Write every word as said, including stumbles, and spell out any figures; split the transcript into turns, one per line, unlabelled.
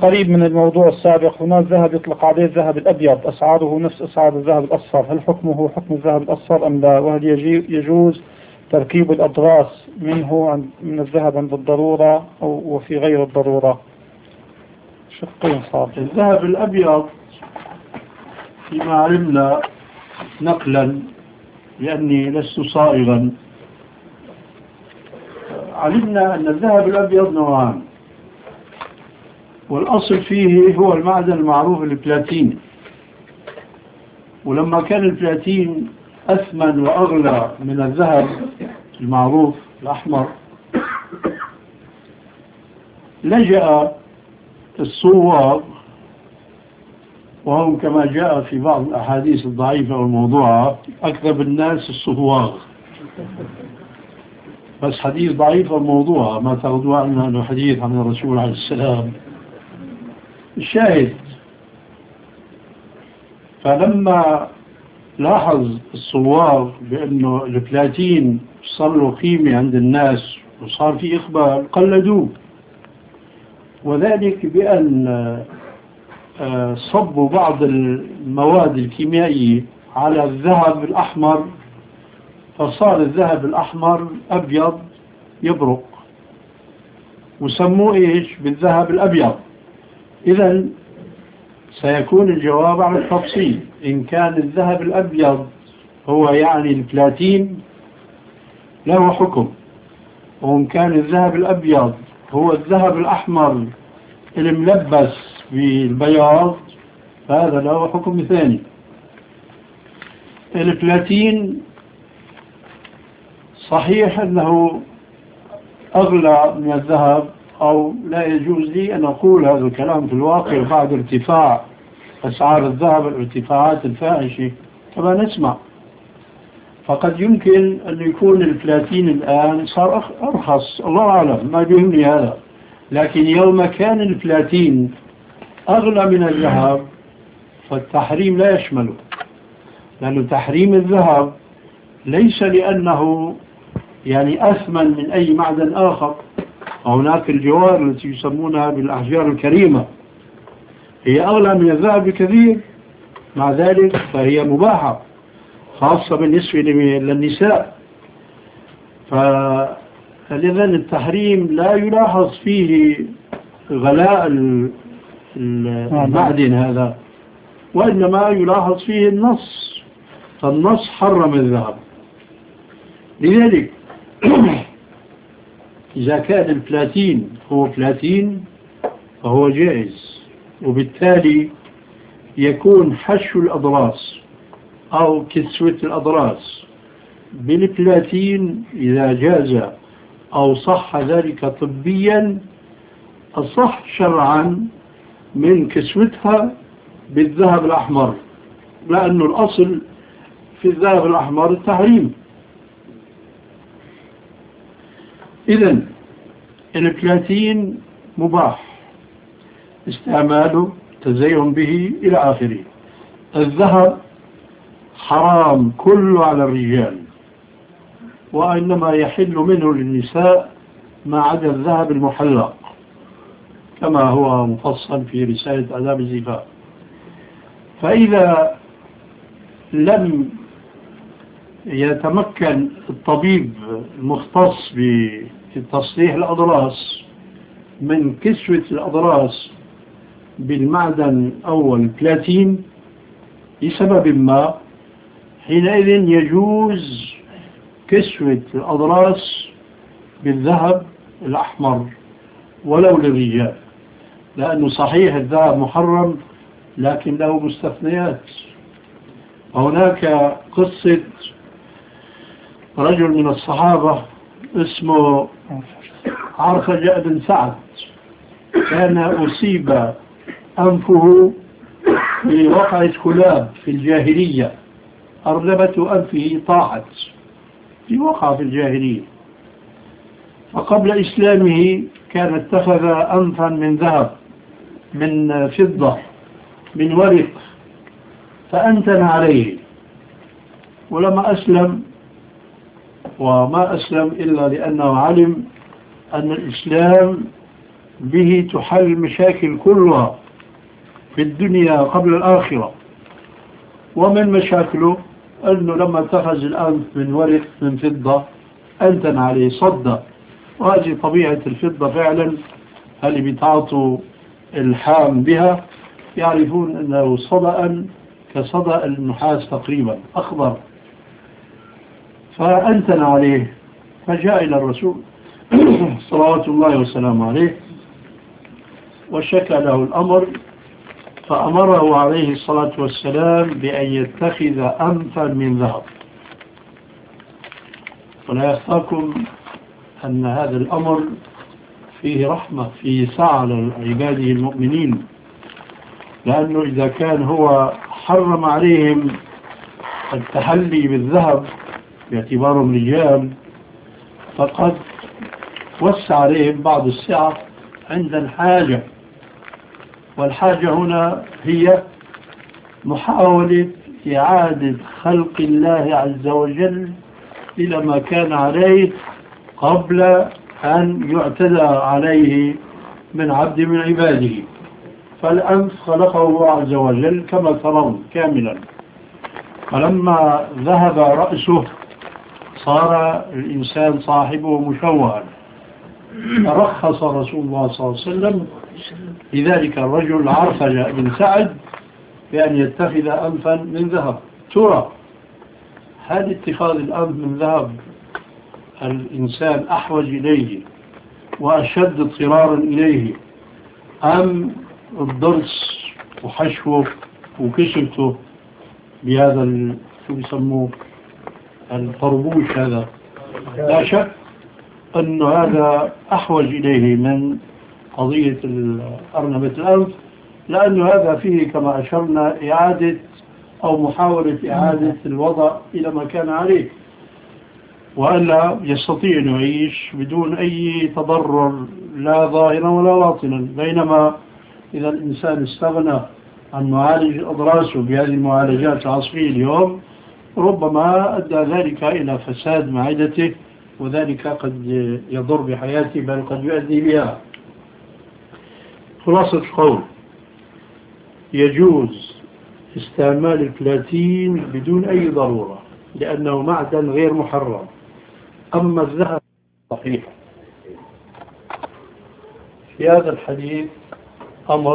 قريب من الموضوع السابق. هنا الذهب يطلق عليه الذهب الأبيض، أسعاره نفس أسعار الذهب الأصفر، هل حكمه حكم الذهب الأصفر أم لا؟ وهل يجوز تركيب الأضراس منه من الذهب عند الضرورة أو وفي غير الضرورة؟ شقين صار.
الذهب الأبيض فيما علمنا نقلا، لأني لست صائغا، علمنا أن الذهب الأبيض نوعان، والأصل فيه هو المعدن المعروف البلاتين. ولما كان البلاتين أثمن وأغلى من الذهب المعروف الأحمر، لجأ الصواغ، وهم كما جاء في بعض الأحاديث الضعيفة والموضوعة أكذب الناس الصواغ، بس حديث ضعيف وموضوع ما تاخذوا عنه أنه حديث عن الرسول عليه السلام. الشاهد، فلما لاحظ الصواغ بأنه البلاتين صار له قيمة عند الناس وصار في إقبال، قلدوه، وذلك بأن صبوا بعض المواد الكيميائية على الذهب الأحمر، فصار الذهب الأحمر أبيض يبرق، وسموه إيش؟ بالذهب الأبيض. إذن سيكون الجواب على التفصيل. إن كان الذهب الأبيض هو يعني البلاتين له حكم، وإن كان الذهب الأبيض هو الذهب الأحمر الملبس بالبياض فهذا له حكم ثاني. البلاتين صحيح أنه أغلى من الذهب، أو لا يجوز لي أن أقول هذا الكلام في الواقع بعد ارتفاع أسعار الذهب، الارتفاعات الفاحشة كما نسمع، فقد يمكن أن يكون البلاتين الآن صار أرخص، الله أعلم، ما بيهمني هذا. لكن يوم كان البلاتين أغلى من الذهب فالتحريم لا يشمله، لأن تحريم الذهب ليس لأنه يعني أثمن من أي معدن آخر. هناك الجوار التي يسمونها بالأحجار الكريمة هي أغلى من الذهب بكثير، مع ذلك فهي مباحة خاصة بالنسبة للنساء. فلذا التحريم لا يلاحظ فيه غلاء المعدن هذا، وإنما يلاحظ فيه النص، فالنص حرم الذهب. لذلك إذا كان البلاتين هو بلاتين فهو جائز، وبالتالي يكون حشو الأضراس أو كسوة الأضراس بالبلاتين إذا جاز أو صح ذلك طبيا، الصح شرعا من كسوتها بالذهب الأحمر، لأن الأصل في الذهب الأحمر التحريم. إذن البلاتين مباح استعماله، تزين به إلى آخره. الذهب حرام كله على الرجال، وإنما يحل منه للنساء ما عدا الذهب المحلق كما هو مفصل في رسالة آداب الزفاف. فإذا لم يتمكن الطبيب المختص بتصليح الأضراس من كسوة الأضراس بالمعدن أو البلاتين لسبب ما، حينئذ يجوز كسوة الأضراس بالذهب الأحمر ولو للرجال، لأنه صحيح الذهب محرم لكن له مستثنيات. هناك قصة رجل من الصحابة اسمه عرخجة بن سعد، كان أصيب أنفه بوقعة كلاب في الجاهلية، أرنبة أنفه طاحت في وقعة في الجاهلية، فقبل إسلامه كان اتخذ أنفا من ذهب من فضة من ورق فأنتن عليه، ولما أسلم، وما أسلم إلا لأنه علم أن الإسلام به تحل المشاكل كلها في الدنيا قبل الآخرة. ومن مشاكله أنه لما اتخذ الأنف من ورق من فضة أنتن عليه صدى، وهذه طبيعة الفضة فعلا. اللي بيتعاطوا الحام بها يعرفون أنه صدأ كصدأ النحاس تقريبا أخضر، فأنتن عليه، فجاء إلى الرسول صلوات الله وسلامه عليه وشكى له الأمر، فأمره عليه الصلاة والسلام بأن يتخذ أنفا من ذهب. ولا يخفاكم أن هذا الأمر فيه رحمة، فيه سعة لعباده المؤمنين، لأنه إذا كان هو حرم عليهم التحلي بالذهب باعتبارهم رجال، فقد وسع عليهم بعض السعة عند الحاجة. والحاجة هنا هي محاولة إعادة خلق الله عز وجل إلى ما كان عليه قبل أن يعتدى عليه من عبد من عباده. فالأنف خلقه الله عز وجل كما ترون كاملا، فلما ذهب رأسه صار الإنسان صاحبه مشوها. رخص رسول الله صلى الله عليه وسلم لذلك الرجل عرفج بن سعد بأن يتخذ أنفا من ذهب. ترى هل اتخاذ الأنف من ذهب الإنسان أحوج إليه وأشد اضطرارا إليه، أم الضرس وحشوه وكشفته بهذا شو بيسموه الطربوش هذا؟ لا شك أن هذا أحوج إليه من قضية أرنبة الأنف، لأن هذا فيه كما أشرنا إعادة أو محاولة إعادة الوضع إلى ما كان عليه، وألا يستطيع أن يعيش بدون أي تضرر لا ظاهرا ولا باطنا. بينما إذا الإنسان استغنى عن معالج أضراسه بهذه المعالجات العصرية اليوم، ربما أدى ذلك إلى فساد معدته، وذلك قد يضر بحياته بل قد يؤدي بها. خلاصة القول: يجوز استعمال البلاتين بدون أي ضرورة لأنه معدن غير محرم. أما الذهب صحيح. في هذا الحديث أمر